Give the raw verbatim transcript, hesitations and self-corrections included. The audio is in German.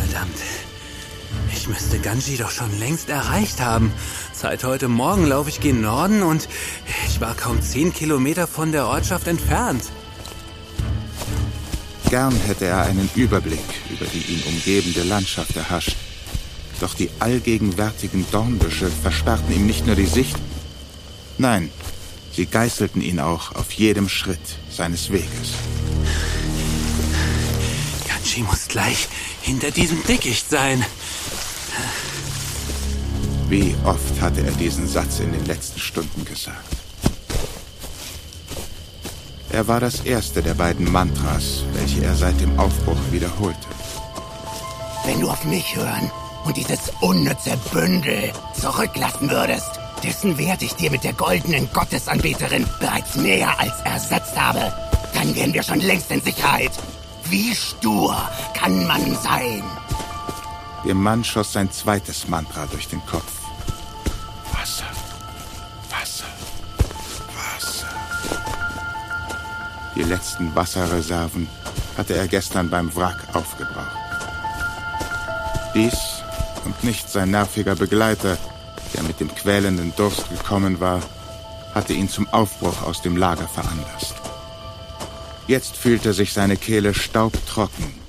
Verdammt. Ich müsste Ganji doch schon längst erreicht haben. Seit heute Morgen laufe ich gen Norden und ich war kaum zehn Kilometer von der Ortschaft entfernt. Gern hätte er einen Überblick über die ihn umgebende Landschaft erhascht. Doch die allgegenwärtigen Dornbüsche versperrten ihm nicht nur die Sicht, nein, sie geißelten ihn auch auf jedem Schritt seines Weges. Ganji muss gleich hinter diesem Dickicht sein. Wie oft hatte er diesen Satz in den letzten Stunden gesagt? Er war das erste der beiden Mantras, welche er seit dem Aufbruch wiederholte. Wenn du auf mich hören und dieses unnütze Bündel zurücklassen würdest, dessen Wert ich dir mit der goldenen Gottesanbeterin bereits mehr als ersetzt habe, dann wären wir schon längst in Sicherheit. Wie stur kann man sein? Dem Mann schoss sein zweites Mantra durch den Kopf. Wasser, Wasser, Wasser. Die letzten Wasserreserven hatte er gestern beim Wrack aufgebraucht. Dies und nicht sein nerviger Begleiter, der mit dem quälenden Durst gekommen war, hatte ihn zum Aufbruch aus dem Lager veranlasst. Jetzt fühlte sich seine Kehle staubtrocken